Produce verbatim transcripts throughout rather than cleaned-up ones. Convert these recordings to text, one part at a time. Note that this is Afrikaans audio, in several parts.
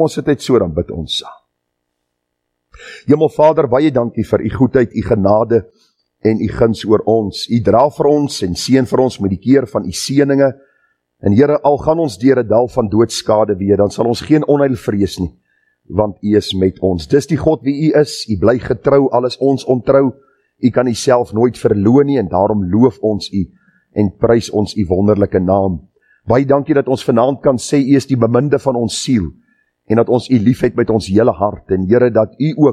ons sit net so, dan bid ons saam. Hemelvader, baie dankie vir u goedheid, u genade en u guns oor ons. U dra vir ons en seën vir ons met die keer van u seëninge. En Here, al gaan ons deur 'n dal van doodskade weer, dan sal ons geen onheil vrees nie, want u is met ons. Dis die God wie u is, u bly getrou, al is ons ontrou. U kan u self nooit verloon nie, en daarom loof ons u en prys ons u wonderlike naam. Baie dankie dat ons vanaand kan sê, u is die beminde van ons siel, en dat ons u liefhet met ons hele hart, en Here, dat u ook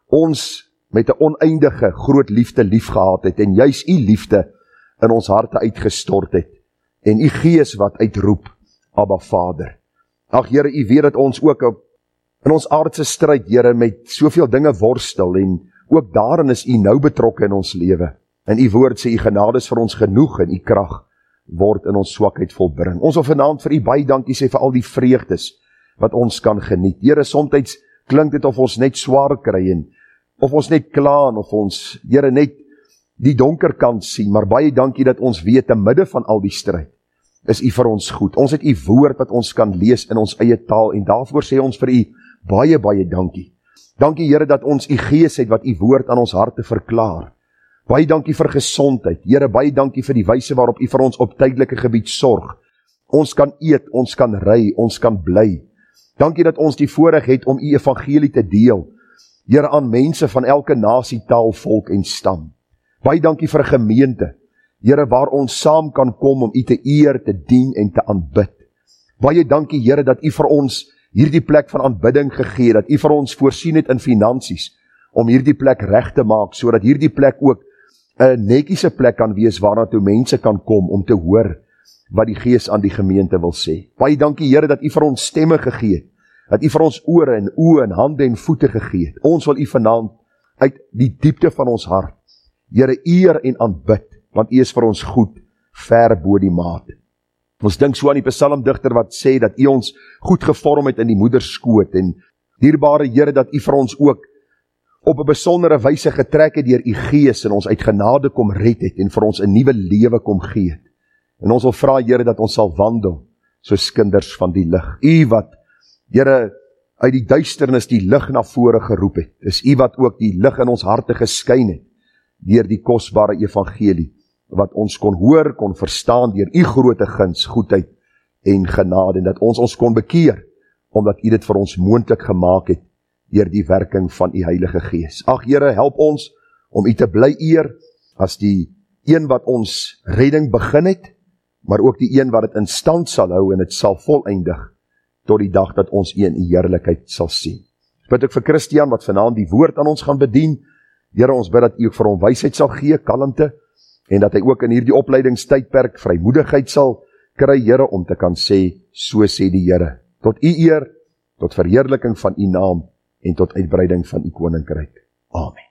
ons met 'n oneindige groot liefde liefgehad het, en juis u liefde in ons harte uitgestort het, en u Gees wat uitroep, Abba Vader. Ag Here, u weet dat ons ook op, in ons aardse stryd, Here, met soveel dinge worstel, en ook daarin is u nou betrokke in ons lewe. En u woord sê, u genade is vir ons genoeg, en u krag word in ons swakheid volbring. Ons wil vanaand vir u baie dankie sê vir al die vreugdes wat ons kan geniet. Here, soms klink dit of ons net swaar kry, en of ons net kla, en of ons, Here, net die donker kant sien, maar baie dankie dat ons weet, te midde van al die stryd, is u vir ons goed. Ons het u woord wat ons kan lees in ons eie taal, en daarvoor sê ons vir u baie, baie dankie. Dankie Here dat ons u Gees het wat u woord aan ons harte verklaar. Baie dankie vir gesondheid. Here, baie dankie vir die wyse waarop u vir ons op tydelike gebied sorg. Ons kan eet, ons kan ry, ons kan bly. Dankie dat ons die voorreg het om u evangelie te deel, Here, aan mense van elke nasie, taal, volk en stam. Baie dankie vir 'n gemeente, Here, waar ons saam kan kom om u te eer, te dien en te aanbid. Baie dankie Here dat u vir ons hierdie plek van aanbidding gegee, dat u vir ons voorsien het in finansies, om hierdie plek reg te maak, sodat hierdie plek ook 'n netjiese plek kan wees, waarna toe mense kan kom om te hoor wat die Gees aan die gemeente wil sê. Baie dankie Here dat u vir ons stemme gegee het, dat u vir ons ore en oë en hande en voete gegee het. Ons wil u vanaand uit die diepte van ons hart, Here, eer en aanbid, want u is vir ons goed, ver bo die maat. Ons dink so aan die psalmdigter wat sê dat u ons goed gevorm het in die moederskoot, en dierbare Here, dat u vir ons ook op 'n besondere wyse getrek het deur u Gees, en ons uit genade kom red het, en vir ons 'n nuwe lewe kom gee het. En ons wil vra Here dat ons sal wandel soos kinders van die lig. U wat, Here, uit die duisternis die lig na vore geroep het, is u wat ook die lig in ons harte geskyn het, deur die kosbare evangelie, wat ons kon hoor, kon verstaan, deur u groote guns, goedheid en genade, en dat ons ons kon bekeer, omdat u dit vir ons moontlik gemaak het, deur die werking van u Heilige Gees. Ag Here, help ons om u te bly eer, as die een wat ons redding begin het, maar ook die een wat dit in stand sal hou, en dit sal voleindig, tot die dag dat ons u in u heerlikheid sal sien. Bid ek vir Christian, wat vanaand die woord aan ons gaan bedien. Here, ons bid dat u ook vir hom wysheid sal gee, kalmte, en dat hy ook in hierdie opleidingstydperk vrymoedigheid sal kry, Here, om te kan sê, so sê die Here, tot u eer, tot verheerliking van u naam, en tot uitbreiding van u koninkryk. Amen.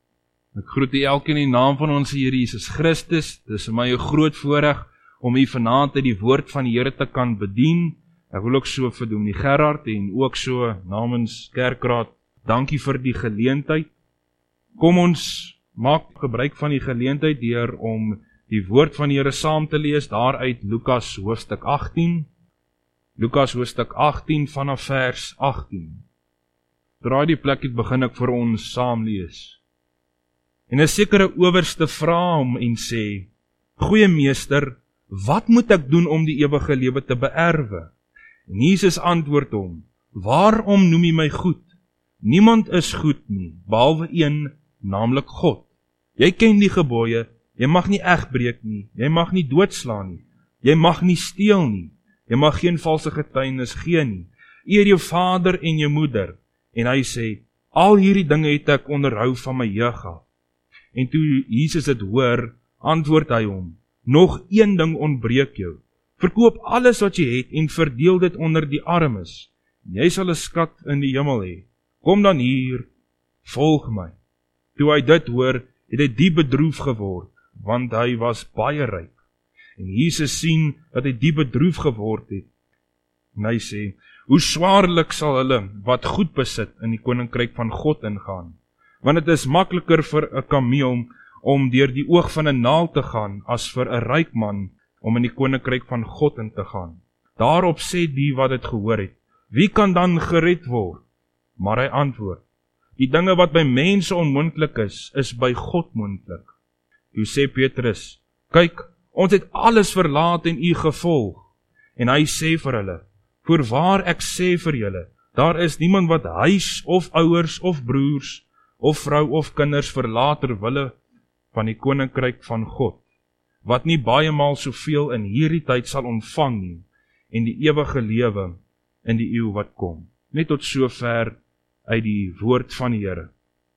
Ek groet u elkeen in die naam van ons Here Jesus Christus. Dis vir my 'n groot voorreg om u vanaand uit die woord van die Here te kan bedien. Ek wil ook so vir Dominee Gerard en ook so namens Kerkraad, dankie vir die geleentheid. Kom ons maak gebruik van die geleentheid deur om die woord van die Here saam te lees, daaruit Lukas hoofstuk agttien. Lukas hoofstuk agttien vanaf vers agttien. Draai die plek het begin ek vir ons saam lees. En 'n sekere owerste vra hom en sê, Goeie meester, wat moet ek doen om die ewige lewe te beerwe? En Jesus antwoord hom, Waarom noem jy my goed? Niemand is goed nie, behalwe een, naamlik God. Jy ken die gebooie, jy mag nie egbreek nie, jy mag nie doodslaan nie, jy mag nie steel nie, jy mag geen valse getuienis gee nie, eer jou vader en jou moeder. En hy sê, al hierdie dinge het ek onderhou van my jeug af. En toe Jesus dit hoor, antwoord hy hom, nog een ding ontbreek jou. Verkoop alles wat jy het en verdeel dit onder die armes. Jy sal 'n skat in die hemel hê. Kom dan hier, volg my. Toe hy dit hoor, het hy diep bedroef geword, want hy was baie ryk. En Jesus sien dat hy diep bedroef geword het. En hy sê, hoe swaarlik sal hulle wat goed besit in die koninkryk van God ingaan. Want het is makliker vir 'n kameel om deur die oog van 'n naald te gaan, as vir 'n ryk man om in die koninkryk van God in te gaan. Daarop sê die wat dit gehoor het, wie kan dan gered word? Maar hy antwoord, die dinge wat by mense onmoontlik is, is by God moontlik. Toe sê Petrus, kyk, ons het alles verlaat en u gevolg. En hy sê vir hulle, voorwaar ek sê vir julle, daar is niemand wat huis of ouers of broers of vrou of kinders verlaat ter wille van die koninkryk van God, wat nie baie maal soveel in hierdie tyd sal ontvang nie, en die ewige lewe in die eeu wat kom. Net tot sover uit die woord van die Here.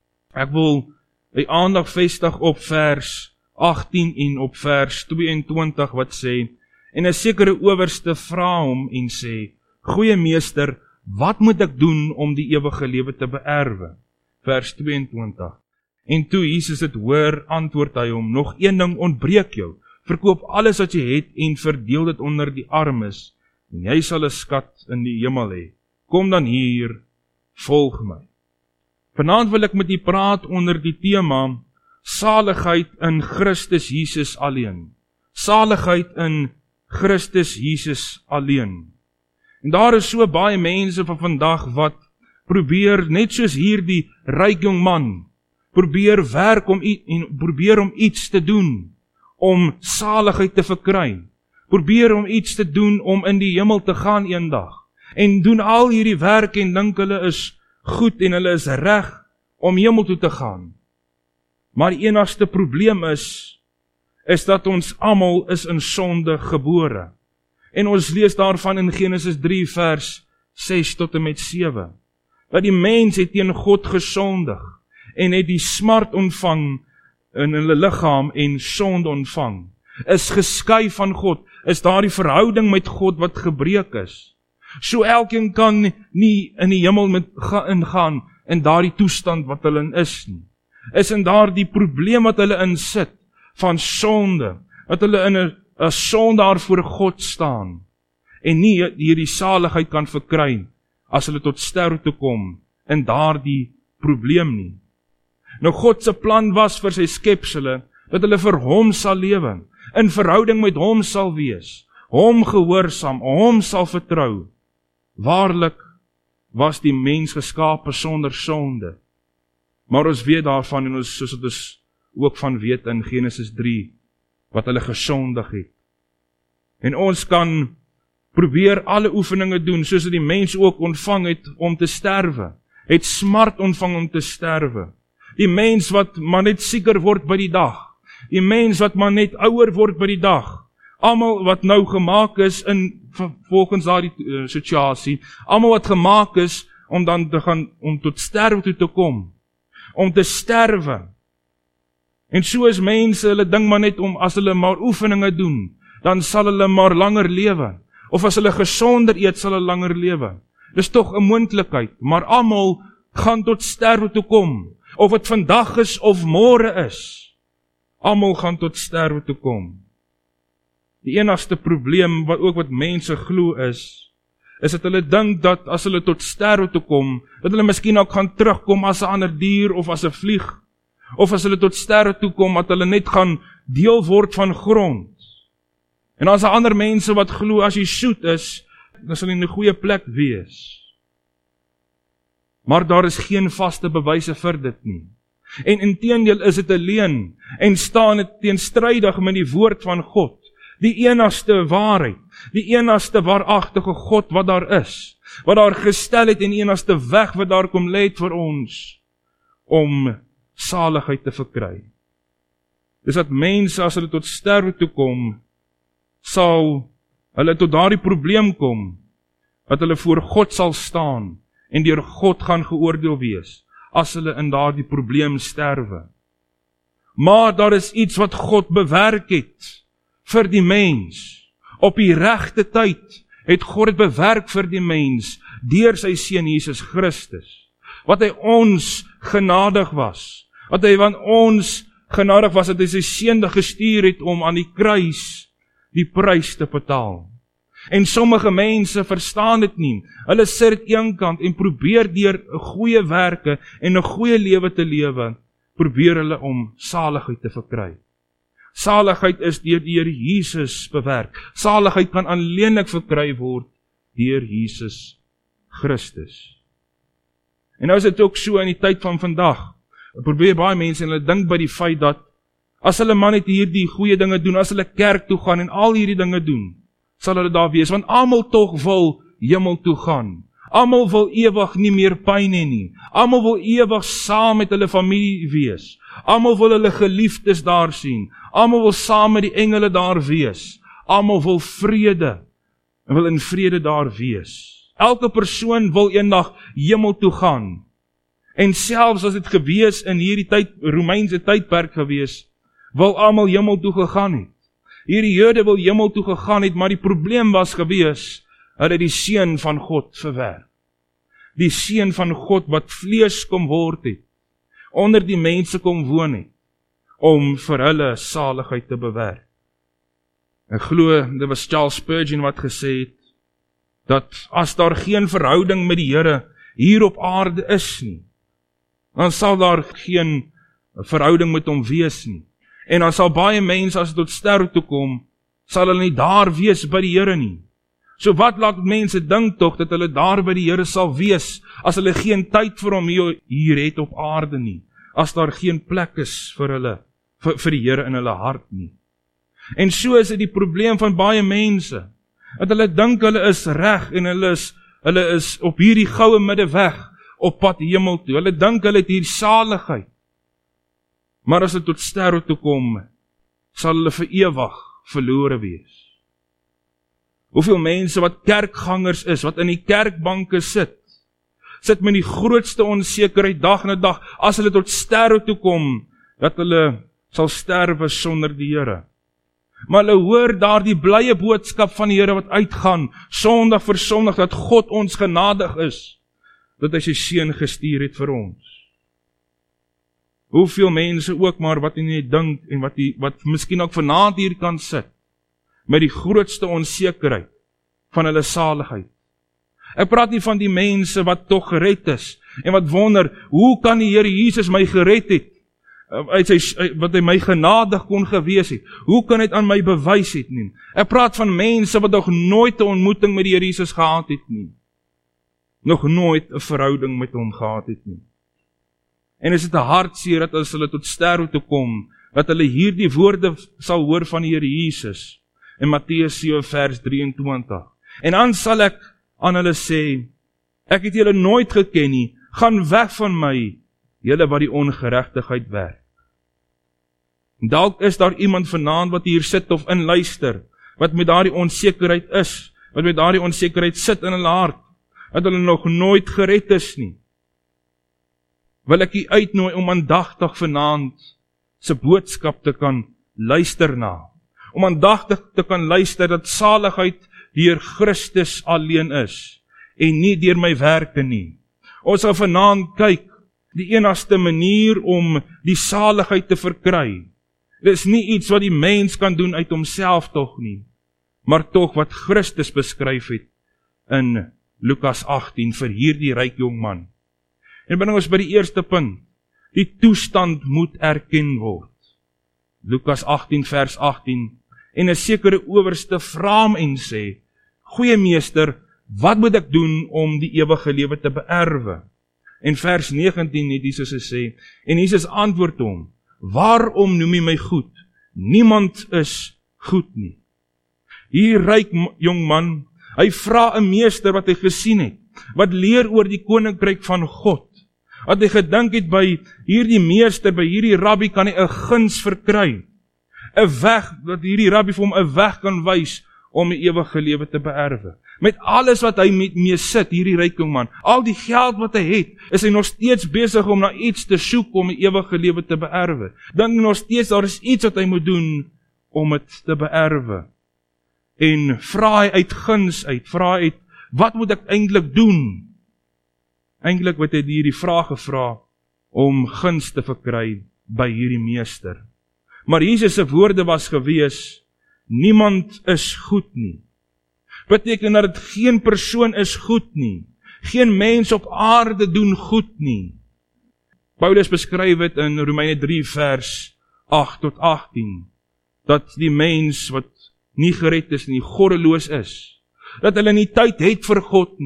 Ek wil die aandag vestig op vers agttien en op vers tweeëntwintig wat sê, en 'n sekere owerste vra hom en sê, goeie meester, wat moet ek doen om die ewige lewe te beerwe? Vers tweeëntwintig. En toe Jesus dit hoor, antwoord hy hom, nog een ding ontbreek jou, verkoop alles wat jy het en verdeel dit onder die armes, en jy sal 'n skat in die hemel hê. Kom dan hier, volg my. Vanaand wil ek met u praat onder die tema, saligheid in Christus Jesus alleen. Saligheid in Christus Jesus alleen. En daar is so baie mense van vandag wat probeer, net soos hierdie ryk jong man, probeer werk om en probeer om iets te doen, om saligheid te verkry. Probeer om iets te doen om in die hemel te gaan eendag. En doen al hierdie werk en dink hulle is goed en hulle is reg om hemel toe te gaan. Maar die enigste probleem is, is dat ons almal is in sonde gebore. En ons lees daarvan in Genesis drie vers ses tot en met sewe. Dat die mens het teen God gesondig en het die smart ontvang in hulle liggaam en sonde ontvang. Is geskei van God, is daar die verhouding met God wat gebreek is. So elkeen kan nie in die hemel met ingaan in daardie toestand wat hulle in is nie. Is in daardie probleem wat hulle in sit, van sonde, dat hulle in 'n 'n sondaar voor God staan, en nie hierdie saligheid kan verkry, as hulle tot sterwe toe kom, in daardie probleem nie. Nou God se plan was vir sy skepsele, dat hulle vir hom sal lewe, in verhouding met hom sal wees, hom gehoorsaam, hom sal vertrou. Waarlik was die mens geskape sonder sonde. Maar ons weet daarvan, en ons, soos ons ook van weet in Genesis drie, wat hulle gesondig het. En ons kan probeer alle oefeninge doen, soos die mens ook ontvang het om te sterwe, het smart ontvang om te sterwe. Die mens wat maar net sieker word by die dag, die mens wat maar net ouer word by die dag, almal wat nou gemaak is in volgens daardie uh, situasie, almal wat gemaak is om dan te gaan, om tot sterwe toe te kom, om te sterwe. En so is mense, hulle dink maar net om, as hulle maar oefeninge doen, dan sal hulle maar langer lewe. Of as hulle gesonder eet, sal hulle langer lewe. Dis tog 'n moontlikheid, maar almal gaan tot sterwe toe kom. Of dit vandag is of môre is, almal gaan tot sterwe toe kom. Die enigste probleem wat ook wat mense glo is, is dat hulle dink dat as hulle tot sterwe toe kom, dat hulle miskien ook gaan terugkom as 'n ander dier of as 'n vlieg. Of as hulle tot sterwe toe kom, dat hulle net gaan deel word van grond. En as daar ander mense wat glo, as jy soet is, dan sal jy in 'n goeie plek wees. Maar daar is geen vaste bewyse vir dit nie. En inteendeel is dit 'n leuen, en staan dit teenstrydig met die woord van God, die enigste waarheid, die enigste waaragtige God wat daar is, wat daar gestel het, en die enigste weg wat daar kom lê vir ons, om saligheid te verkry. Dis dat mense, as hulle tot sterwe toe kom, sal hulle tot daardie probleem kom, dat hulle voor God sal staan, en deur God gaan geoordeel wees, as hulle in daardie probleem sterwe. Maar daar is iets wat God bewerk het, vir die mens. Op die regte tyd, het God het bewerk vir die mens, deur sy seun Jesus Christus, wat hy ons genadig was, wat hy van ons genadig was, dat hy sy seun gestuur het, om aan die kruis die prys te betaal. En sommige mense verstaan dit nie. Hulle sit aan een kant en probeer deur goeie werke en 'n goeie lewe te lewe, probeer hulle om saligheid te verkry. Saligheid is deur deur Jesus bewerk. Saligheid kan alleenlik verkry word deur Jesus Christus. En nou is dit ook so in die tyd van vandag. Probeer baie mense en hulle dink by die feit dat as hulle man net hierdie goeie dinge doen, as hulle kerk toe gaan en al hierdie dinge doen, sal hulle daar wees, want almal tog wil hemel toe gaan. Almal wil ewig nie meer pyn hê nie. Almal wil ewig saam met hulle familie wees. Almal wil hulle geliefdes daar sien. Almal wil saam met die engele daar wees. Almal wil vrede en wil in vrede daar wees. Elke persoon wil eendag hemel toe gaan. En selfs as dit gewees in hierdie tyd, Romeinse tydperk gewees, wil almal hemel toe gegaan het. Hierdie Jode wil hemel toe gegaan het, maar die probleem was gewees, hulle die seun van God verwerp. Die seun van God wat vlees kom word het, onder die mense kom woon het, om vir hulle saligheid te bewerk. Ek glo, dit was Charles Spurgeon wat gesê het, dat as daar geen verhouding met die Here hier op aarde is nie, dan sal daar geen verhouding met hom wees nie. En dan sal baie mense, as tot sterwe toe kom, sal hulle nie daar wees by die Here nie. So wat laat mense dink tog, dat hulle daar by die Here sal wees, as hulle geen tyd vir hom hier, hier het op aarde nie, as daar geen plek is vir hulle, vir, vir die Here in hulle hart nie. En so is dit die probleem van baie mense, dat hulle dink hulle is reg, en hulle is, hulle is op hierdie goue middeweg, op pad hemel toe. Hulle dink hulle het hier saligheid. Maar as dit tot sterwe toe kom, sal hulle vir ewig verlore wees. Hoeveel mense wat kerkgangers is, wat in die kerkbanke sit, sit met die grootste onsekerheid dag na dag, as hulle tot sterwe toe kom, dat hulle sal sterwe sonder die Here. Maar hulle hoor daar die blye boodskap van die Here wat uitgaan, sondag vir sondag, dat God ons genadig is, dat hy sy seun gestuur het vir ons. Hoeveel mense ook maar wat nie dink, en wat, die, wat miskien ook vanaand hier kan sit, met die grootste onsekerheid van hulle saligheid. Ek praat nie van die mense wat tog gered is, en wat wonder, hoe kan die Here Jesus my gered het, uit sy, wat hy my genadig kon gewees het, hoe kan hy het aan my bewys het nie. Ek praat van mense wat nog nooit 'n ontmoeting met die Here Jesus gehad het nie, nog nooit 'n verhouding met hom gehad het nie. En is dit 'n hartseer dat as hulle tot sterwe toe kom, dat hulle hierdie woorde sal hoor van die Here Jesus, in Matteus sewe vers drieëntwintig. En dan sal ek aan hulle sê, ek het julle nooit geken nie, gaan weg van my, julle wat die ongeregtigheid werk. Dalk is daar iemand vanaand wat hier sit of inluister, wat met daardie onsekerheid is, wat met daardie onsekerheid sit in hulle hart, dat hulle nog nooit gered is nie. Wil ek u uitnooi om aandagtig vanaand se boodskap te kan luister na. Om aandagtig te kan luister dat saligheid deur Christus alleen is, en nie deur my werke nie. Ons sal vanaand kyk, die enigste manier om die saligheid te verkry. Dit is nie iets wat die mens kan doen uit homself tog nie, maar tog wat Christus beskryf het in Lukas agtien vir hierdie ryk jong man. En bring ons by die eerste punt, die toestand moet erken word. Lukas agtien vers agtien, en 'n sekere owerste vra hom en sê, goeie meester, wat moet ek doen om die ewige lewe te beerwe? En vers negentien het Jesus gesê, en Jesus antwoord hom, waarom noem jy my goed? Niemand is goed nie. Hier ryk jong man, hy vra 'n meester wat hy gesien het, wat leer oor die koninkryk van God. Wat hy gedink het by hierdie meester, by hierdie rabbi kan hy 'n guns verkry. 'n weg, dat hierdie rabbi vir hom 'n weg kan wys om die ewige lewe te beerwe. Met alles wat hy met mee sit, hierdie ryk jong man, al die geld wat hy het, is hy nog steeds besig om na iets te soek om die ewige lewe te beerwe. Dink nog steeds daar is iets wat hy moet doen om dit te beerwe. En vra hy uit guns uit, vra hy uit, wat moet ek eintlik doen? Eintlik het hy hierdie vraag gevra om guns te verkry by hierdie meester. Maar Jesus se woorde was gewees, niemand is goed nie. Beteken dat dit geen persoon is goed nie. Geen mens op aarde doen goed nie. Paulus beskryf dit in Romeine drie vers agt tot agtien, dat die mens wat nie gered is nie, goddeloos is. Dat hulle nie tyd het vir God nie.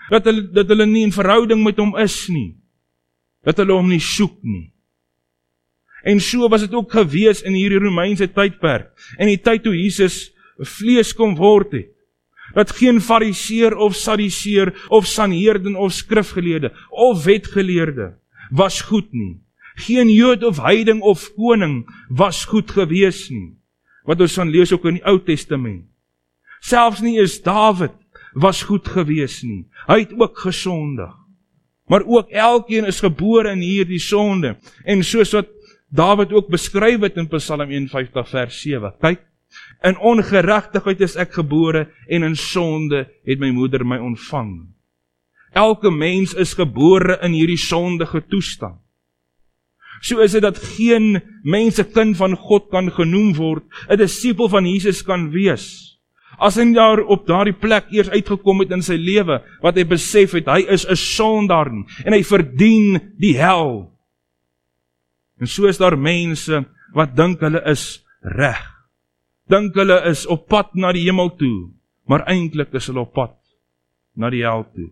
Dat hulle, dat hulle nie in verhouding met hom is nie. Dat hulle hom nie soek nie. En so was dit ook gewees in hierdie Romeinse tydperk. En die tyd toe Jesus vlees kom word het. Dat geen fariseer of sadiseer of sanheerden of skrifgeleerde of wetgeleerde was goed nie. Geen Jood of heiding of koning was goed gewees nie. Wat ons van lees ook in die Ou Testament. Selfs nie eens Dawid was goed gewees nie. Hy het ook gesondig. Maar ook elkeen is gebore in hierdie sonde. En soos wat Dawid ook beskryf het in Psalm een vyftig vers sewe. Kyk, in ongeregtigheid is ek gebore en in sonde het my moeder my ontvang. Elke mens is gebore in hierdie sondige toestand. So is dit dat geen mens 'n kind van God kan genoem word, 'n disipel van Jesus kan wees. As hy daar op daardie plek eers uitgekom het in sy lewe, wat hy besef het, hy is 'n sondaar en hy verdien die hel. En so is daar mense wat dink hulle is reg. Dink hulle is op pad na die hemel toe, maar eintlik is hulle op pad na die hel toe.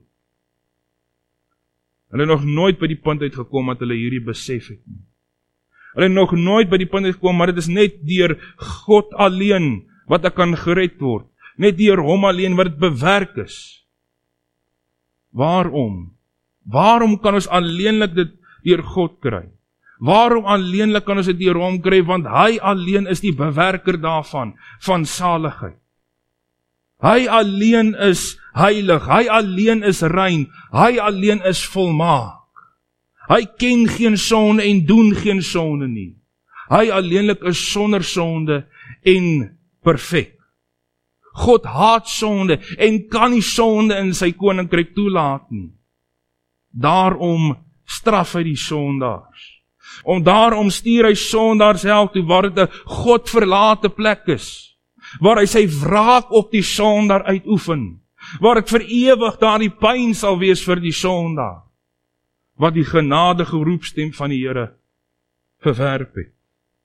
Hulle nog nooit by die punt uitgekom dat hulle hierdie besef het nie. Hulle nog nooit by die punt uitgekom, maar dit is net deur God alleen wat ek kan gered word. Net deur hom alleen wat dit bewerk is. Waarom? Waarom kan ons alleenlik dit deur God kry? Waarom alleenlik kan ons dit deur hom kry? Want hy alleen is die bewerker daarvan, van saligheid. Hy alleen is heilig, hy alleen is rein, hy alleen is volmaak. Hy ken geen sonde en doen geen sonde nie. Hy alleenlik is sonder sonde en perfek. God haat sonde en kan nie sonde in sy koninkryk toelaat nie. Daarom straf hy die sondaars. Om daarom stuur hy sondaars hel toe, waar dit 'n God verlate plek is, waar hy sy wraak op die sondaar uitoefen, waar dit vir ewig daar die pyn sal wees vir die sondaar, wat die genadige roepstem van die Here verwerp het.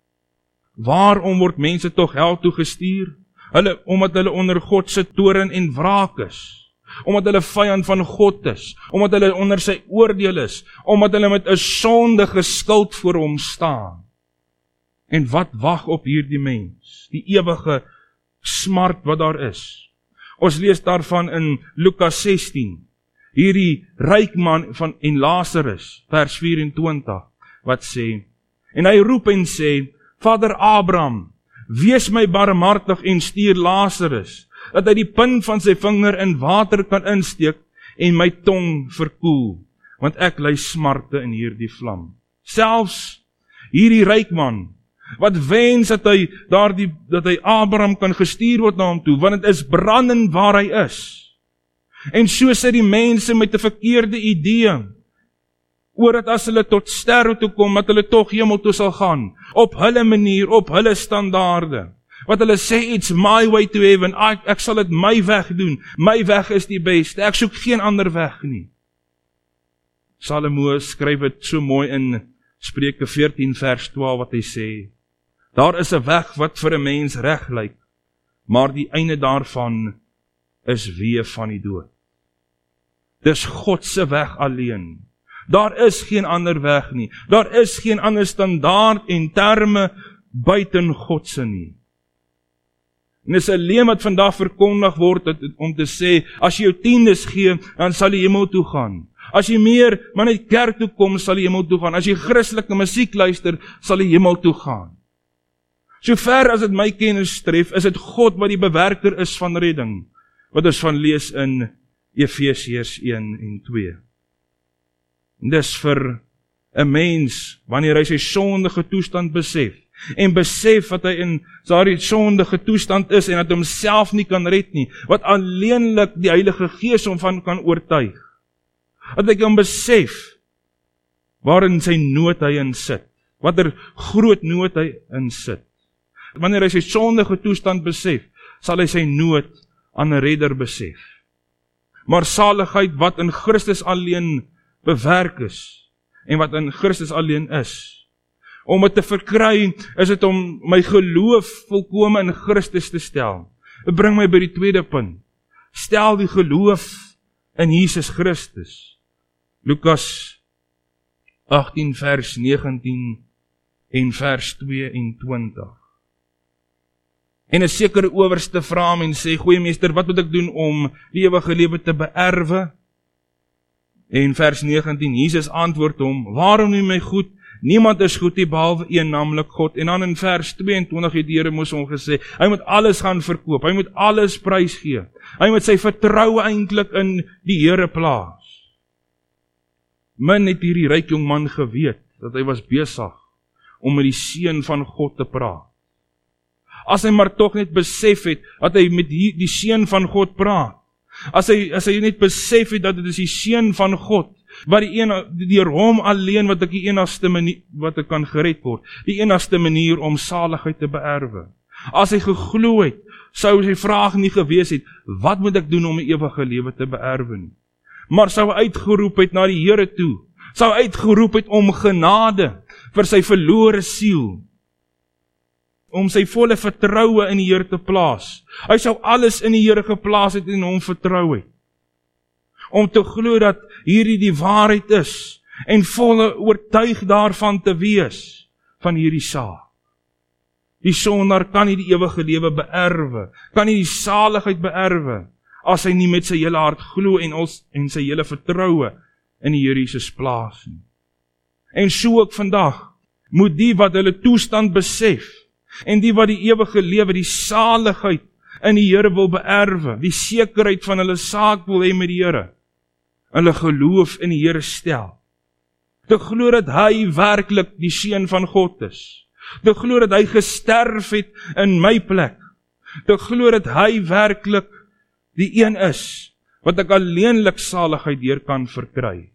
Waarom word mense tog hel toe gestuur? Hulle, omdat hulle onder God se toorn en wraak is, omdat hulle vyand van God is, omdat hulle onder sy oordeel is, omdat hulle met 'n sondige skuld voor hom staan. En wat wag op hierdie mens? Die ewige smart wat daar is. Ons lees daarvan in Lukas sestien. Hierdie ryk man van en Lazarus, vers vyf-en-twintig, wat sê, en hy roep en sê, Vader Abraham, wees my barmhartig en stuur Lazarus, dat hy die punt van sy vinger in water kan insteek en my tong verkoel, want ek ly smarte in hierdie vlam. Selfs hierdie ryk man, wat wens dat hy, daar die, dat hy Abraham kan gestuur word na hom toe, want dit is brandend waar hy is. En so sit die mense met 'n verkeerde idee, oor dat as hulle tot sterwe toe kom, dat hulle tog hemel toe sal gaan, op hulle manier, op hulle standaarde. Wat hulle sê, it's my way to heaven, ek, ek sal dit my weg doen, my weg is die beste, ek soek geen ander weg nie. Salomo skryf dit so mooi in Spreuke veertien vers twaalf, wat hy sê, daar is 'n weg wat vir 'n mens reg lyk, maar die einde daarvan is weë van die dood. Dis God se weg alleen. Daar is geen ander weg nie. Daar is geen ander standaard en terme buiten God se nie. En dis 'n leem wat vandag verkondig word om te sê, as jy jou tiendes gee, dan sal jy hemel toe gaan. As jy meer maar net kerk toe kom, sal jy hemel toe gaan. As jy Christelike musiek luister, sal jy hemel toe gaan. So ver as dit my kennis tref, is dit God wat die bewerker is van redding, wat ons van lees in Efesiërs een en twee. En dis vir 'n mens, wanneer hy sy sondige toestand besef, en besef dat hy in daardie sondige toestand is, en dat hy homself nie kan red nie, wat alleenlik die Heilige Gees hom van kan oortuig. Dat hy kan besef, waarin sy nood hy in sit, wat er groot nood hy in sit. Wanneer hy sy sondige toestand besef, sal hy sy nood aan 'n redder besef. Maar saligheid wat in Christus alleen bewerk is, en wat in Christus alleen is. Om dit te verkry, is dit om my geloof volkome in Christus te stel. Dit bring my by die tweede punt. Stel die geloof in Jesus Christus. Lukas agtien vers negentien en vers tweeëntwintig. En 'n sekere owerste vra hom en sê, goeie meester, wat moet ek doen om die ewige lewe te beerwe? En vers negentien, Jesus antwoord hom, waarom noem my goed? Niemand is goed nie behalwe een, naamlik God. En dan in vers tweeëntwintig het die Here mos hom gesê, hy moet alles gaan verkoop, hy moet alles prysgee. Hy moet sy vertroue eintlik in die Here plaas. Min het hierdie ryk jong man geweet dat hy was besig om met die seun van God te praat. As hy maar tog net besef het dat hy met die, die seun van God praat. As hy, as hy net besef het dat dit is die seun van God, wat die een, deur hom alleen wat ek die enigste manier, wat ek kan gered word, die enigste manier om saligheid te beerwe. As hy geglo het, sou sy vraag nie gewees het, wat moet ek doen om 'n ewige lewe te beerwe nie? Maar sou hy uitgeroep het na die Here toe, sou hy uitgeroep het om genade vir sy verlore siel, om sy volle vertroue in die Here te plaas. Hy sou alles in die Here geplaas het en hom vertrou het. Om te glo dat hierdie die waarheid is, en volle oortuig daarvan te wees, van hierdie saak. Die sondaar kan nie die ewige lewe beerwe, kan nie die saligheid beerwe, as hy nie met sy hele hart glo en, ons, en sy hele vertroue in die Here Jesus plaas nie. En so ook vandag, moet die wat hulle toestand besef, en die wat die ewige lewe, die saligheid in die Here wil beerwe, die sekerheid van hulle saak wil hê met die Here, hulle geloof in die Here stel. Te glo dat hy werklik die seun van God is. Te glo dat hy gesterf het in my plek. Te glo dat hy werklik die een is, wat ek alleenlik saligheid deur kan verkry.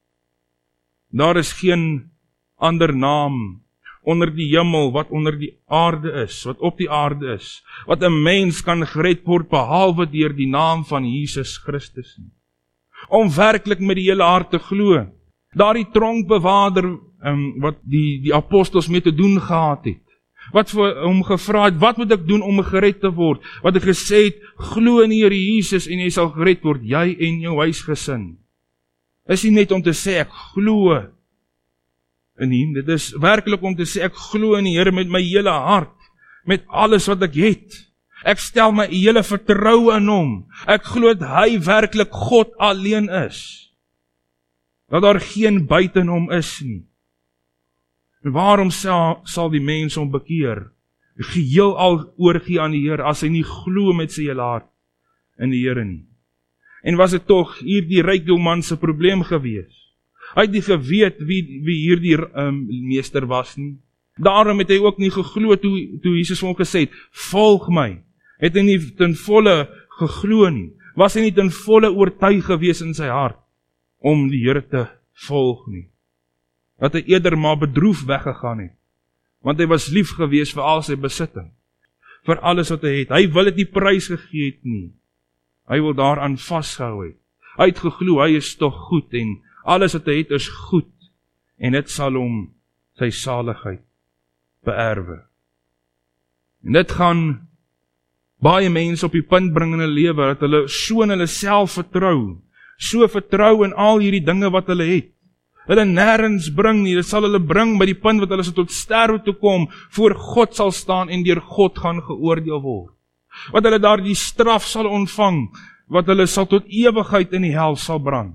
Daar is geen ander naam onder die hemel, wat onder die aarde is, wat op die aarde is, wat 'n mens kan gered word, behalwe deur die naam van Jesus Christus nie. Om werklik met die hele hart te glo. Daardie tronkbewaarder, um, wat die, die apostels mee te doen gehad het, wat vir hom gevra het, wat moet ek doen om gered te word? Wat hy gesê het, glo in die Here Jesus en jy sal gered word, jy en jou huisgesin. Is nie net om te sê, ek glo in hom, dit is werklik om te sê, ek glo in die Here met my hele hart, met alles wat ek het. Ek stel my hele vertroue in hom. Ek glo dat hy werklik God alleen is. Dat daar geen buiten hom is nie. En waarom sal, sal die mens hom bekeer? Geheel al oorgee aan die Here, as hy nie glo met sy hele hart in die Here nie. En was dit tog hier die ryk jong man se probleem gewees? Hy het nie geweet wie, wie hier die um, meester was nie. Daarom het hy ook nie geglo toe, toe Jesus hom gesê het, volg my. Het hy nie ten volle geglo nie. Was hy nie ten volle oortuig gewees in sy hart om die Here te volg nie. Dat hy eerder maar bedroef weggegaan het. Want hy was lief gewees vir al sy besitting. Vir alles wat hy het. Hy wil dit nie prys gegee het nie. Hy wil daaraan vasgehou het. Hy het geglo, hy is tog goed en alles wat hy het is goed. En dit sal hom sy saligheid beerwe. En dit gaan baie mense op die punt bring in hulle lewe, dat hulle so in hulle self vertrou, so vertrou in al hierdie dinge wat hulle het. Hulle nêrens bring nie, dit sal hulle bring by die punt wat hulle sal tot sterwe toe kom, voor God sal staan en deur God gaan geoordeel word. Wat hulle daar die straf sal ontvang, wat hulle sal tot ewigheid in die hel sal brand.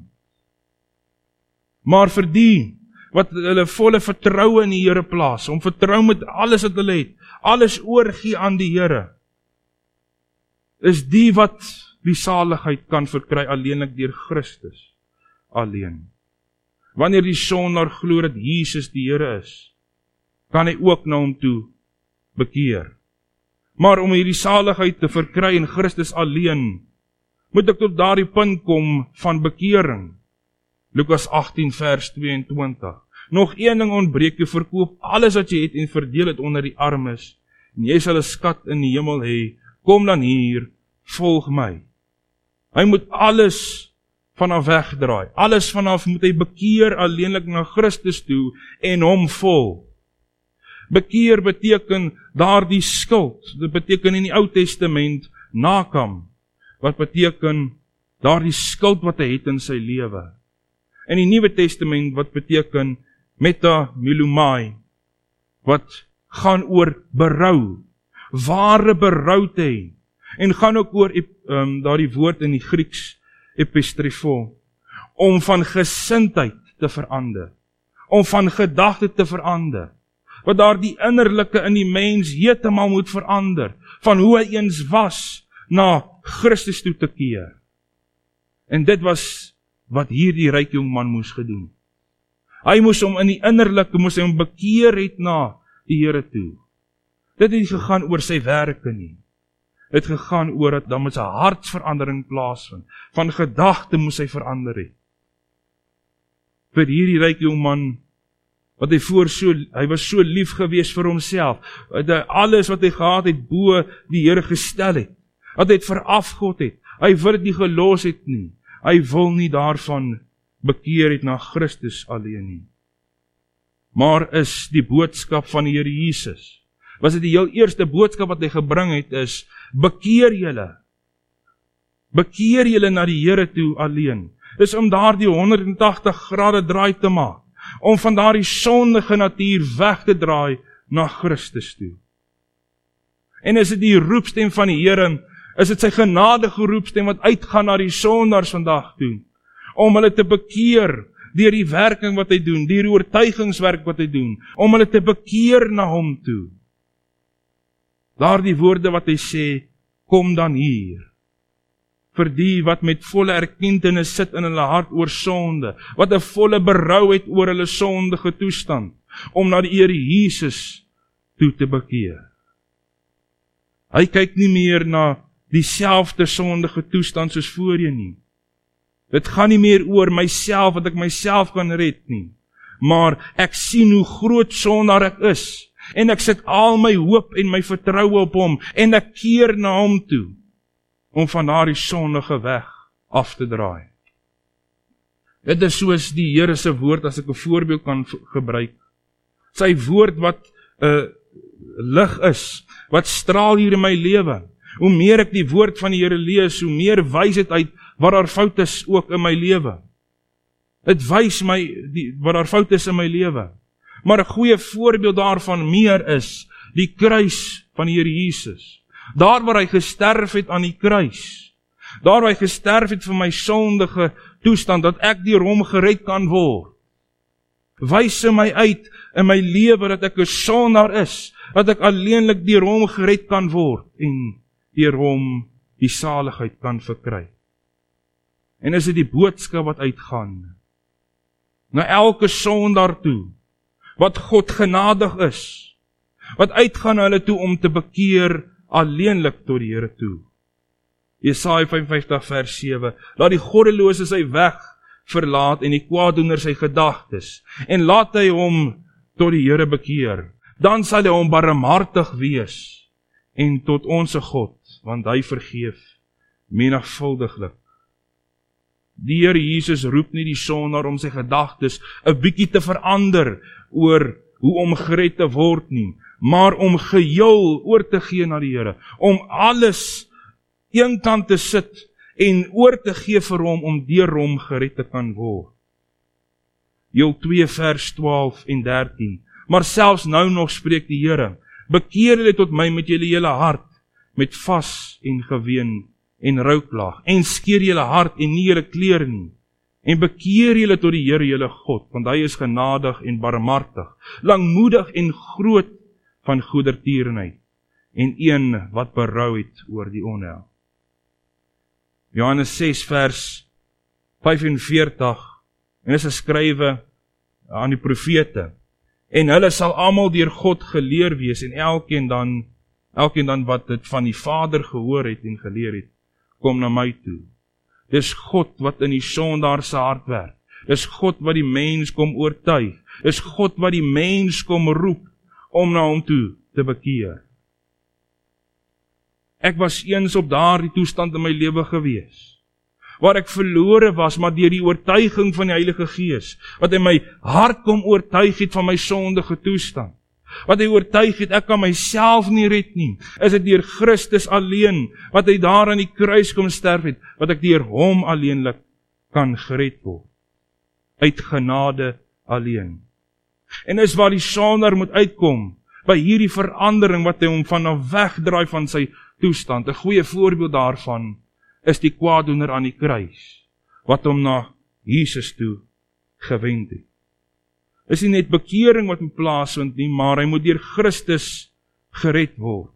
Maar vir die, wat hulle volle vertroue in die Here plaas, om vertrou met alles wat hulle het, alles oorgee aan die Here, is die wat die saligheid kan verkry alleenlik deur Christus alleen. Wanneer die sondaar glo dat Jesus die Here is, kan hy ook na hom toe bekeer. Maar om hierdie saligheid te verkry in Christus alleen, moet ek tot daardie punt kom van bekering. Lukas agtien vers tweeëntwintig. Nog een ding ontbreek, jy verkoop alles wat jy het en verdeel het onder die armes, en jy sal 'n skat in die hemel hê. Kom dan hier, volg my. Hy moet alles vanaf wegdraai. Alles vanaf moet hy bekeer alleenlik na Christus toe en hom volg. Bekeer beteken daardie skuld. Dit beteken in die Ou Testament nakam, wat beteken daardie skuld wat hy het in sy lewe. In die Nuwe Testament wat beteken metamilumai, wat gaan oor berou, ware berou te hê, en gaan ook oor um, daardie woord in die Grieks, epistrefo, om van gesindheid te verander, om van gedagte te verander, wat daar die innerlike in die mens heeltemal moet verander, van hoe hy eens was, na Christus toe te keer. En dit was wat hier die ryk jong man moes gedoen. Hy moes hom in die innerlike, moes hy hom bekeer het na die Here toe. Dit het nie gegaan oor sy werke nie. Dit het gegaan oor dat dan moet 'n hartsverandering plaasvind. Van gedagte moes hy verander het. Vir hierdie ryk jong man, wat hy voor so, hy was so lief gewees vir homself, dat alles wat hy gehad het, bo die Here gestel het, dat hy het verafgod het, hy wil dit nie gelos het nie, hy wil nie daarvan bekeer het na Christus alleen nie. Maar is die boodskap van die Here Jesus, was dit die heel eerste boodskap wat hy gebring het, is, bekeer julle, bekeer julle na die Here toe alleen, dis om daar die honderdtachtig grade draai te maak, om van daardie sondige natuur weg te draai na Christus toe. En is dit die roepstem van die Here, is dit sy genadige roepstem wat uitgaan na die sondaars vandag toe, om hulle te bekeer deur die werking wat hy doen, deur die oortuigingswerk wat hy doen, om hulle te bekeer na hom toe. Daardie woorde wat hy sê, kom dan hier, vir die wat met volle erkentenis sit in hulle hart oor sonde, wat 'n volle berou het oor hulle sondige toestand, om na die Here Jesus toe te bekeer. Hy kyk nie meer na dieselfde sondige toestand soos voorheen nie. Dit gaan nie meer oor myself, wat ek myself kan red nie, maar ek sien hoe groot sondaar ek is, en ek sit al my hoop en my vertroue op hom, en ek keer na hom toe, om van daardie sondige weg af te draai. Dit is soos die Here se woord, as ek 'n voorbeeld kan gebruik. Sy woord wat 'n uh, lig is, wat straal hier in my lewe. Hoe meer ek die woord van die Here lees, hoe meer wys dit uit wat daar fout is ook in my lewe. Dit wys my die, wat daar fout is in my lewe. Maar 'n goeie voorbeeld daarvan meer is die kruis van die Here Jesus. Daar waar hy gesterf het aan die kruis, daar waar hy gesterf het vir my sondige toestand, dat ek deur hom gered kan word, wys hy my uit in my lewe dat ek 'n sondaar is, dat ek alleenlik deur hom gered kan word, en deur hom die saligheid kan verkry. En is dit die boodskap wat uitgaan na elke sondaar toe, wat God genadig is, wat uitgaan hulle toe om te bekeer alleenlik tot die Here toe. Jesaja vyfenvyftig vers sewe, laat die goddelose sy weg verlaat en die kwaaddoener sy gedagtes, en laat hy hom tot die Here bekeer, dan sal hy hom barmhartig wees, en tot onsse God, want hy vergeef menigvuldiglik. Die Here Jesus roep nie die sondaar om sy gedagtes 'n bietjie te verander oor hoe om gered te word nie, maar om geheel oor te gee na die Here, om alles eenkant te sit en oor te gee vir hom, om deur hom gered te kan word. Joel twee vers twaalf en dertien, maar selfs nou nog spreek die Here, bekeer julle tot my met julle hele hart, met vas en geween en rouklag, en skeer julle hart en nie julle klere nie, en bekeer julle tot die Here julle God, want hy is genadig en barmhartig, langmoedig en groot van goedertierenheid, en een wat berou het oor die onheil. Johannes ses vers vyfenveertig, en is geskrywe aan die profete, en hulle sal almal deur God geleer wees, en elkeen dan, elkeen dan wat dit van die Vader gehoor het en geleer het, kom na my toe. Dis God wat in die sondaar se hart werk. Dis God wat die mens kom oortuig. Dis God wat die mens kom roep om na hom toe te bekeer. Ek was eens op daardie toestand in my lewe gewees, waar ek verlore was, maar deur die oortuiging van die Heilige Gees, wat in my hart kom oortuig het van my sondige toestand, wat hy oortuig het, ek kan myself nie red nie, is dit deur Christus alleen, wat hy daar aan die kruis kom sterf het, wat ek deur hom alleenlik kan gered word. Uit genade alleen. En is waar die sondaar moet uitkom, by hierdie verandering wat hy hom vanaf wegdraai van sy toestand. 'n Goeie voorbeeld daarvan is die kwaaddoener aan die kruis, wat hom na Jesus toe gewend het. Is nie net bekering wat moet plaasvind nie, maar hy moet deur Christus gered word.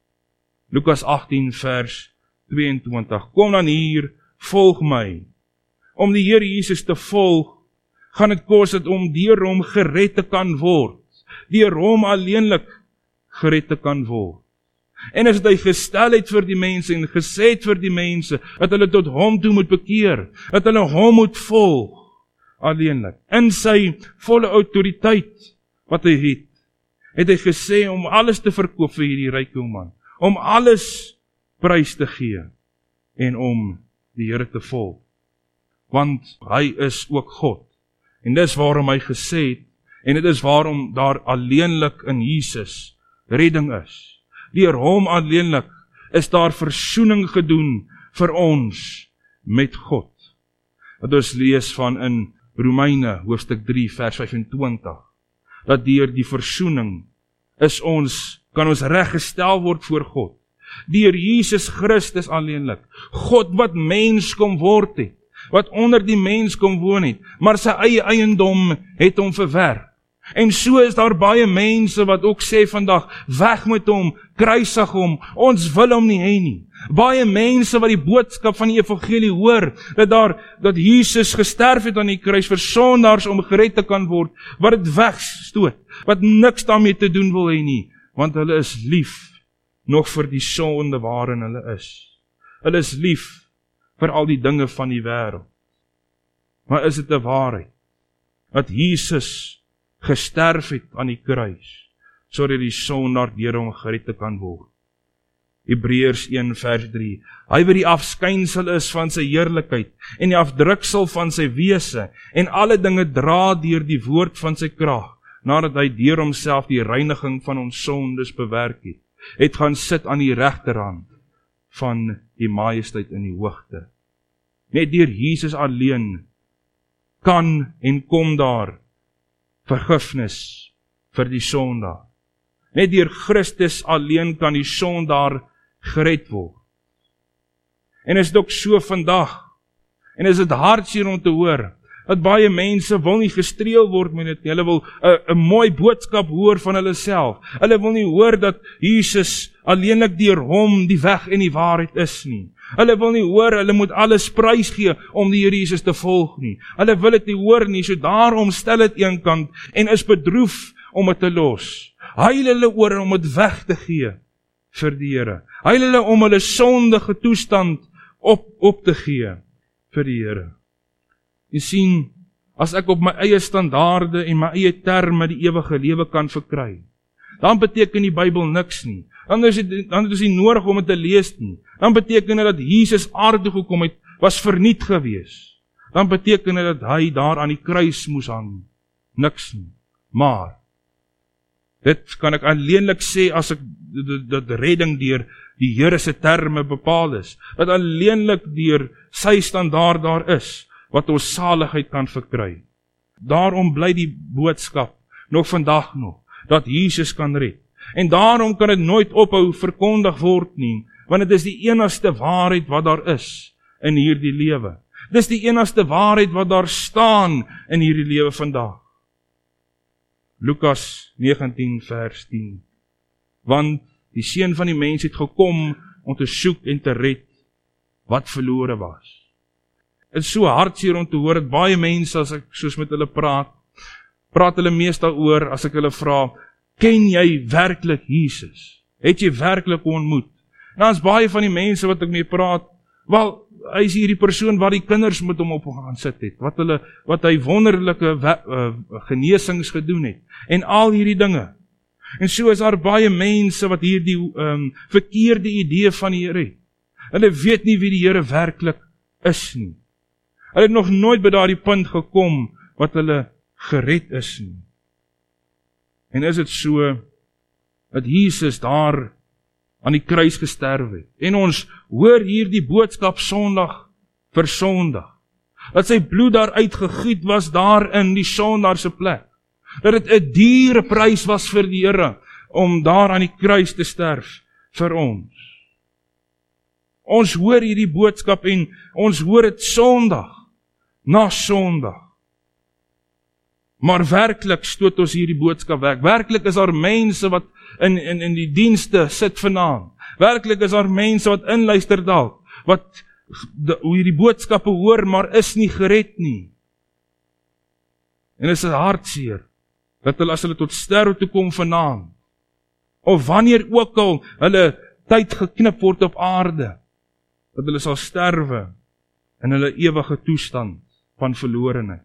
Lukas agttien vers tweeëntwintig. Kom dan hier, volg my. Om die Here Jesus te volg, gaan dit kos dat om deur hom gered te kan word. Deur hom alleenlik gered te kan word. En as hy gestel het vir die mense en gesê het vir die mense, dat hulle tot hom toe moet bekeer, dat hulle hom moet volg, alleenlik, in sy volle autoriteit wat hy het, het hy gesê om alles te verkoop vir hierdie ryke man, om alles prys te gee, en om die Here te volg. Want hy is ook God. En dis waarom hy gesê het, en dit is waarom daar alleenlik in Jesus redding is. Deur hom alleenlik is daar versoening gedoen vir ons met God. Wat ons lees van in Romeine hoofstuk drie vers vyfentwintig, dat deur die versoening is ons, kan ons reggestel word voor God. Deur Jesus Christus alleenlik, God wat mens kom word het, wat onder die mens kom woon het, maar sy eie eiendom het hom verwerp. En so is daar baie mense wat ook sê vandag, weg met hom, kruisig hom, ons wil hom nie hê nie. Baie mense wat die boodskap van die evangelie hoor, dat daar, dat Jesus gesterf het aan die kruis vir sondaars om gered te kan word, wat dit wegstoot, wat niks daarmee te doen wil hê nie, want hulle is lief, nog vir die sonde waarin hulle is. Hulle is lief vir al die dinge van die wêreld. Maar is dit 'n waarheid, dat Jesus gesterf het aan die kruis, sodat die sondaar deur hom gered te kan word? Hebreërs een vers drie. Hy wat die afskynsel is van sy heerlikheid, en die afdruksel van sy wese, en alle dinge dra deur die woord van sy krag, nadat hy deur homself die reiniging van ons sondes bewerk het, het gaan sit aan die regterhand van die majesteit in die hoogte. Net deur Jesus alleen kan en kom daar vergifnis vir die sondaar. Net deur Christus alleen kan die sondaar gered word. En is dit ook so vandag, en is dit hartseer om te hoor, dat baie mense wil nie gestreel word met dit nie. Hulle wil 'n mooi boodskap hoor van hulle self. Hulle wil nie hoor dat Jesus alleenlik deur hom die weg en die waarheid is nie. Hulle wil nie hoor, hulle moet alles prys gee om die Here Jesus te volg nie. Hulle wil dit nie hoor nie, so daarom stel dit eenkant en is bedroef om dit te los. Huil hulle oor om dit weg te gee vir die Here. Huil hulle om hulle sondige toestand op, op te gee vir die Here. Jy sien, as ek op my eie standaarde en my eie terme die ewige lewe kan verkry, dan beteken die Bybel niks nie. Dan is dit, dan is dit nie nodig om dit te lees nie. Dan beteken dit dat Jesus aarde gekom het, was verniet gewees. Dan beteken dit dat hy daar aan die kruis moes hang. Niks nie. Maar, dit kan ek alleenlik sê as ek dat redding deur die Here se terme bepaal is. Dat alleenlik deur sy standaard daar is, wat ons saligheid kan verkry. Daarom bly die boodskap nog vandag nog, dat Jesus kan red. En daarom kan dit nooit ophou verkondig word nie, want dit is die enigste waarheid wat daar is in hierdie lewe. Dit is die enigste waarheid wat daar staan in hierdie lewe vandag. Lukas negentien vers tien. Want die Seun van die mens het gekom om te soek en te red wat verlore was. Het is so hartseer om te hoor dat baie mense, as ek soos met hulle praat, praat hulle meestal oor, as ek hulle vra, ken jy werklik Jesus? Het jy werklik ontmoet? Nou is baie van die mense wat ek mee praat, wel, hy is hierdie persoon waar die kinders met hom op gaan sit het, wat, hulle, wat hy wonderlike uh, genesings gedoen het, en al hierdie dinge. En so is daar baie mense wat hierdie um, verkeerde idee van die Here het. Hulle weet nie wie die Here werklik is nie. Hulle het nog nooit by daardie punt gekom wat hulle gered is nie. En is dit so dat Jesus daar aan die kruis gesterf het. En ons hoor hier die boodskap Sondag vir Sondag. Dat sy bloed daar uitgegiet was daar in die sondaar se plek. Dat dit 'n dure prys was vir die Here om daar aan die kruis te sterf vir ons. Ons hoor hierdie boodskap en ons hoor dit Sondag na Sondag. Maar werklik stoot ons hierdie boodskap weg. Werklik is daar mense wat in in in die dienste sit vanaand. Werklik is daar mense wat inluister dalk, wat de, hoe hierdie boodskappe hoor, maar is nie gered nie. En is 'n hartseer dat hulle as hulle tot sterwe toe kom vanaand, of wanneer ook al hulle tyd geknip word op aarde, dat hulle sal sterwe in hulle ewige toestand van verlorenheid.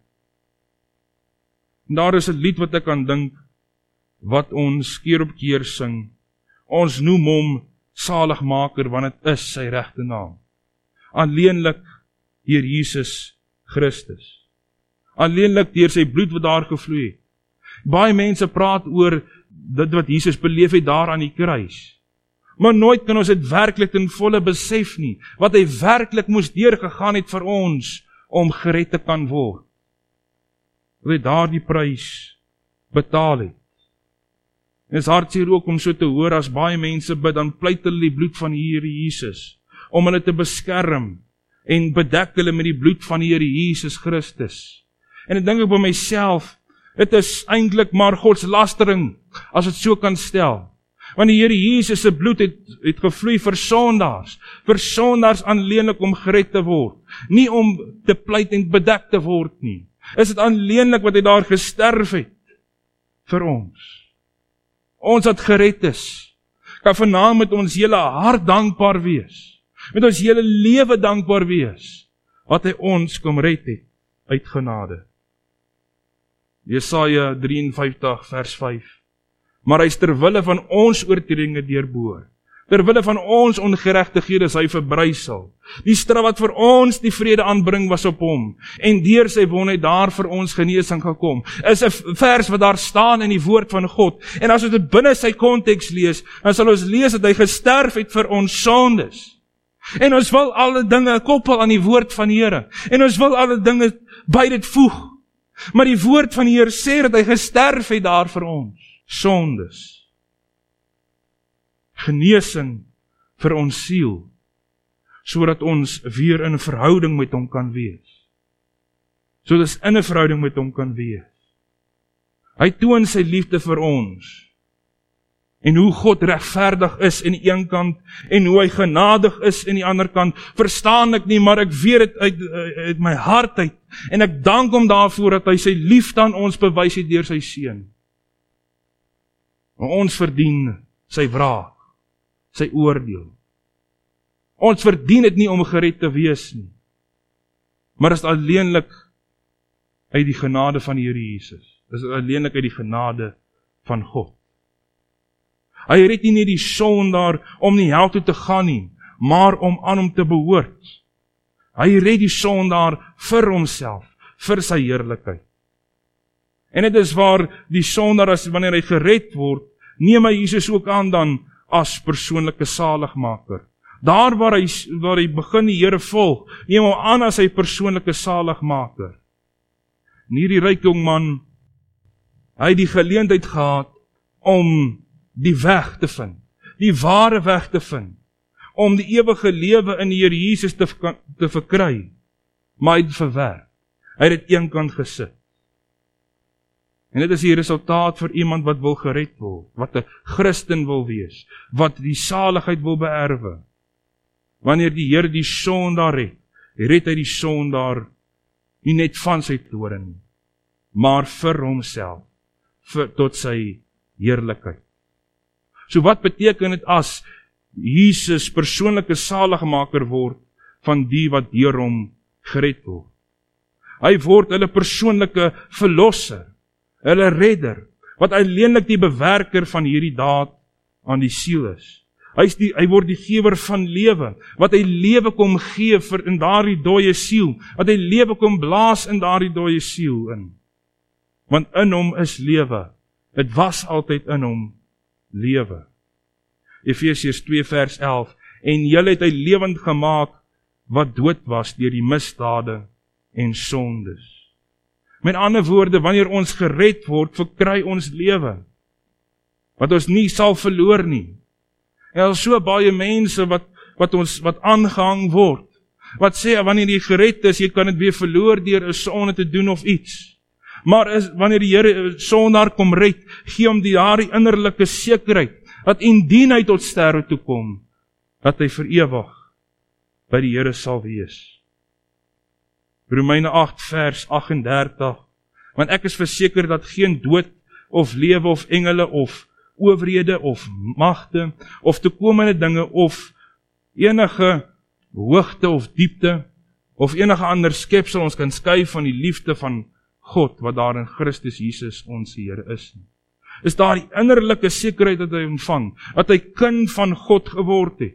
En daar is 'n lied wat ek kan dink, wat ons keer op keer sing. Ons noem hom Saligmaker, want dit is sy regte naam. Alleenlik deur Jesus Christus. Alleenlik deur sy bloed wat daar gevloei het. Baie mense praat oor dit wat Jesus beleef het daar aan die kruis. Maar nooit kan ons dit werklik ten volle besef nie, wat hy werklik moes deurgegaan het vir ons, om gered te kan word. Wat hy daar die prys betaal het. En is hartseer ook om so te hoor, as baie mense bid, dan pleit hulle die bloed van die Here Jesus, om hulle te beskerm, en bedek hulle met die bloed van die Here Jesus Christus. En ek dink ek by myself, dit is eintlik maar godslastering, as het so kan stel. Want die Here Jesus se bloed het, het gevloei vir sondaars, vir sondaars alleenlik om gered te word, nie om te pleit en bedek te word nie. Is dit alleenlik wat hy daar gesterf het vir ons. Ons wat gered is, kan vanaand met ons hele hart dankbaar wees, met ons hele lewe dankbaar wees, wat hy ons kom red het uit genade. Jesaja drieënvyftig vers vyf. Maar hy is terwille van ons oortredinge deurboor. Terwille van ons ongeregtighede is hy verbrysel. Die straf wat vir ons die vrede aanbring was op hom, en deur sy wonde het daar vir ons genesing gekom. Is 'n vers wat daar staan in die woord van God. En as ons dit binne sy konteks lees, dan sal ons lees dat hy gesterf het vir ons sondes. En ons wil alle dinge koppel aan die woord van die Here. En ons wil alle dinge by dit voeg. Maar die woord van die Here sê dat hy gesterf het daar vir ons sondes. Genesing vir ons siel, sodat ons weer in 'n verhouding met hom kan wees. Sodat ons in 'n verhouding met hom kan wees. Hy toon sy liefde vir ons, en hoe God regverdig is in die een kant, en hoe hy genadig is in die ander kant, verstaan ek nie, maar ek weet dit uit, uit my hart uit, en ek dank hom daarvoor dat hy sy liefde aan ons bewys het deur sy seun. Maar ons verdien sy wraak, sy oordeel. Ons verdien dit nie om gered te wees nie, maar is alleenlik uit die genade van die Here Jesus. Is alleenlik uit die genade van God. Hy red nie net die sondaar om nie hel toe te gaan nie, maar om aan hom te behoort. Hy red die sondaar vir homself, vir sy heerlikheid. En dit is waar die sondaar, as wanneer hy gered word, neem hy Jesus ook aan dan as persoonlike saligmaker. Daar waar hy, waar hy begin die Here volg, neem hom aan as sy persoonlike saligmaker. En hierdie ryk jong man, hy het die geleentheid gehad om die weg te vind, die ware weg te vind, om die ewige lewe in die Here Jesus te, te verkry, maar hy het verwerp. Hy het dit eenkant gesit. En dit is die resultaat vir iemand wat wil gered word, wat 'n Christen wil wees, wat die saligheid wil beerwe. Wanneer die Here die sondaar red, red hy die sondaar nie net van sy toorn, maar vir homself, vir, tot sy heerlikheid. So wat beteken dit as Jesus persoonlike saligmaker word van die wat deur hom gered word? Hy word hulle persoonlike verlosser, hulle redder, wat alleenlik die bewerker van hierdie daad aan die siel is. Hy, is die, hy word die gewer van lewe, wat hy lewe kom gee vir in daardie dooie siel, wat hy lewe kom blaas in daardie dooie siel in. Want in hom is lewe, dit was altyd in hom, lewe. Efesiërs twee vers elf, en julle het hy lewend gemaak, wat dood was deur die misdade en sondes. Met ander woorde, wanneer ons gered word, verkry ons lewe, wat ons nie sal verloor nie. En daar is so baie mense wat, wat ons, wat aangehang word, wat sê, wanneer jy gered is, jy kan dit weer verloor deur 'n sonde te doen of iets. Maar is, wanneer die Here sondaar kom red, gee hom die daardie innerlike sekerheid, dat indien hy tot sterwe toe kom, dat hy vir ewig by die Here sal wees. Romeine agt vers agt en dertig, want ek is verseker dat geen dood, of lewe, of engele, of owerhede, of magte, of toekomende dinge, of enige hoogte of diepte, of enige ander skepsel ons kan skei van die liefde van God, wat daar in Christus Jesus ons Here is. Is daar die innerlike sekerheid dat hy ontvang, dat hy kind van God geword het.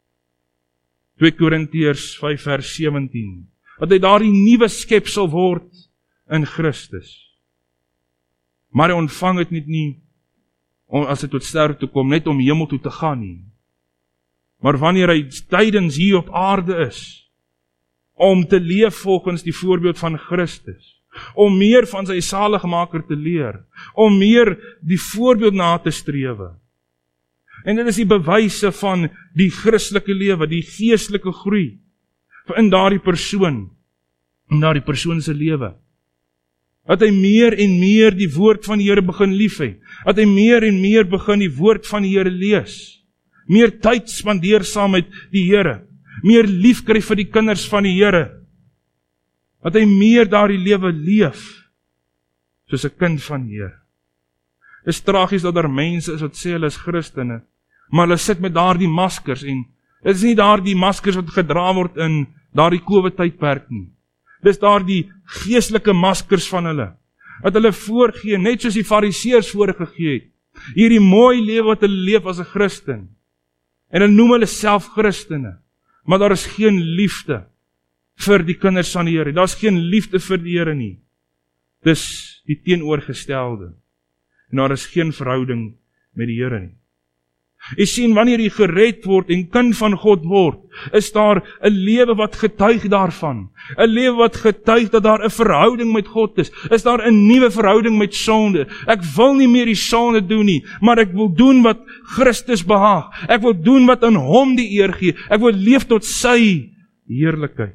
twee Korintiërs vyf vers sewentien, dat hy daar die nuwe skepsel word in Christus. Maar hy ontvang het net nie, as hy tot sterwe toe kom, net om hemel toe te gaan nie. Maar wanneer hy tydens hier op aarde is, om te leef volgens die voorbeeld van Christus, om meer van sy saligmaker te leer, om meer die voorbeeld na te strewe. En dit is die bewyse van die Christelike lewe, die geestelike groei, in daardie persoon, in daardie persoon se lewe. Dat hy meer en meer die woord van die Here begin lief hê, dat hy meer en meer begin die woord van die Here lees, meer tyd spandeer saam met die Here, meer lief kry vir die kinders van die Here, dat hy meer daardie lewe leef, soos 'n kind van die Here. Dit is tragies dat daar mense is wat sê hulle is Christene, maar hulle sit met daardie maskers, en dit is nie daardie maskers wat gedra word in daardie COVID-tydperk nie. Dit is daardie geestelike maskers van hulle, wat hulle voorgee, net soos die Fariseërs voorgegee het, hierdie mooi lewe wat hulle leef as 'n Christen, en hulle noem hulle self Christene, maar daar is geen liefde vir die kinders van die Here, daar is geen liefde vir die Here nie, dis die teenoorgestelde, en daar is geen verhouding met die Here nie. Jy sien, wanneer jy gered word en kind van God word, is daar 'n lewe wat getuig daarvan. 'n Lewe wat getuig dat daar 'n verhouding met God is. Is daar 'n nuwe verhouding met sonde. Ek wil nie meer die sonde doen nie, maar ek wil doen wat Christus behaag. Ek wil doen wat aan hom die eer gee. Ek wil leef tot sy heerlikheid.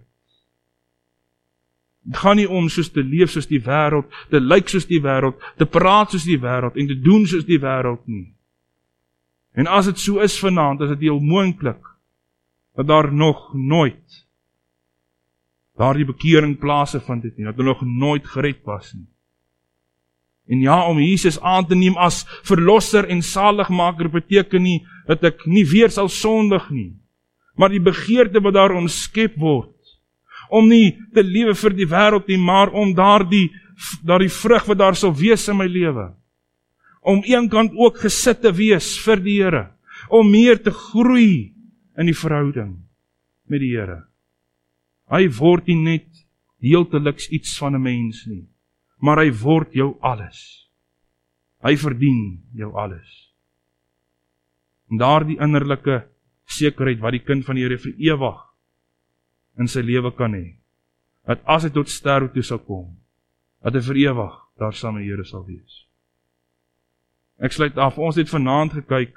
Dit gaan nie om soos te leef soos die wêreld, te lyk soos die wêreld, te praat soos die wêreld en te doen soos die wêreld nie. En as dit so is vanaand, is dit heel moontlik dat daar nog nooit daardie bekering plaasgevind het nie, dat hulle nog nooit gered was nie. En ja, om Jesus aan te neem as verlosser en saligmaker beteken nie dat ek nie weer sal sondig nie, maar die begeerte wat daar omskep word, om nie te lewe vir die wêreld nie, maar om daardie daardie vrug wat daar sal wees in my lewe, om eenkant ook gesit te wees vir die Here, om meer te groei in die verhouding met die Here. Hy word nie net deelteliks iets van 'n mens nie, maar hy word jou alles. Hy verdien jou alles. En daardie innerlike sekerheid wat die kind van die Here vir ewig in sy lewe kan hê, dat as hy tot sterwe toe sal kom, dat hy vir ewig daar saam met die Here sal wees. Ek sluit af, ons het vanaand gekyk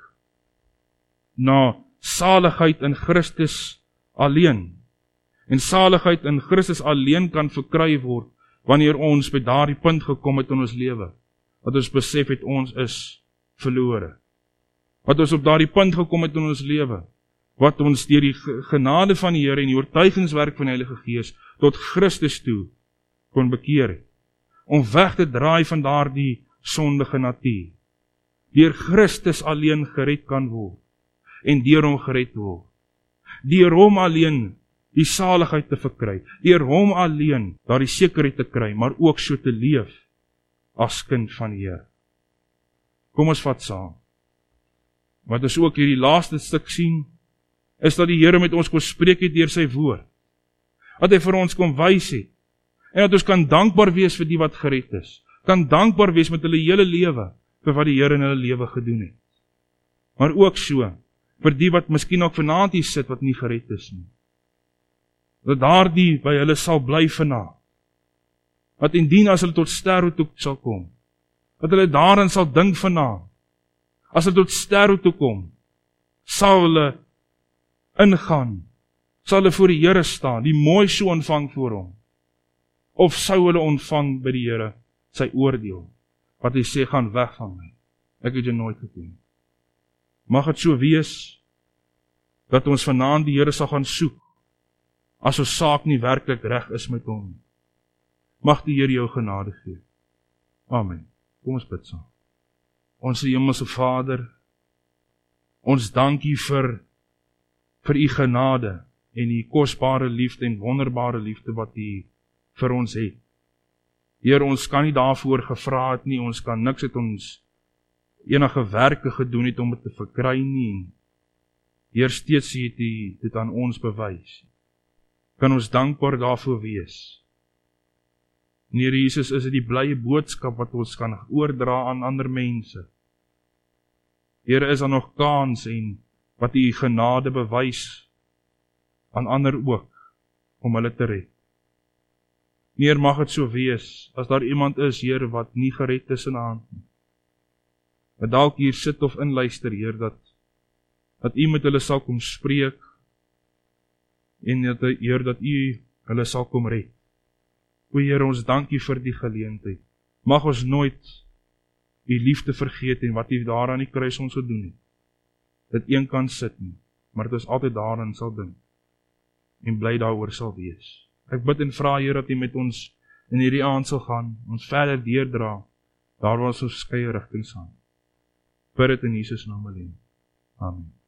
na saligheid in Christus alleen. En saligheid in Christus alleen kan verkry word, wanneer ons by daardie punt gekom het in ons lewe, wat ons besef het ons is verlore. Wat ons op daardie punt gekom het in ons lewe, wat ons deur die genade van die Here en die oortuigingswerk van die Heilige Gees tot Christus toe kon bekeer het, om weg te draai van daardie sondige natuur. Deur Christus alleen gered kan word, en deur hom gered word. Deur hom alleen die saligheid te verkry, deur hom alleen daardie sekerheid te kry, maar ook so te leef as kind van die Here. Kom ons vat saam. Wat ons ook hierdie laaste stuk sien, is dat die Here met ons kon spreek het deur sy woord. Dat hy vir ons kon wys het, en dat ons kan dankbaar wees vir die wat gered is, kan dankbaar wees met hulle hele lewe, vir wat die Here in hulle lewe gedoen het. maar ook so, vir die wat miskien ook vanaand hier sit, wat nie gered is nie. Dat daardie by hulle sal bly vanaand. Wat indien as hulle tot sterwe toe sal kom, dat hulle daarin sal dink vanaand, as hulle tot sterwe toe kom, sal hulle ingaan, sal hulle voor die Here staan, die mooi so ontvang voor hom, of sou hulle ontvang by die Here sy oordeel, wat hy sê, gaan weg van my, ek het jou nooit geken. Mag het so wees, dat ons vanaand die Here sal gaan soek, as ons saak nie werklik reg is met hom. Mag die Here jou genade gee. Amen. Kom ons bid saam. Ons hemelse Vader, ons dankie vir, vir u genade, en u kosbare liefde en wonderbare liefde wat u vir ons het. Heer, ons kan nie daarvoor gevra het nie, ons kan niks het ons enige werke gedoen het om dit te verkry nie. Heer, steeds het u dit aan ons bewys. Kan ons dankbaar daarvoor wees. En Here Jesus, is dit die blye boodskap wat ons kan oordra aan ander mense. Here, is daar nog kans en wat u genade bewys aan ander ook, om hulle te red. Heer, mag het so wees, as daar iemand is, Heer, wat nie gered is in hand nie. Wat dalk hier sit of inluister, Heer, dat, dat u met hulle sal kom spreek, en dat, Heer, dat u hulle sal kom red. O Heer, ons dankie vir die geleentheid. Mag ons nooit u liefde vergeet en wat u daar aan die kruis ons gedoen het. Dat een kan sit nie, maar dat ons altyd daarin sal dink en bly daaroor sal wees. Ek bid en vra, Heer, dat u met ons in hierdie aand sal gaan, ons verder deurdra, daar waar ons op skeie rigtings gaan. Bid dit in Jesus naam alleen. Amen.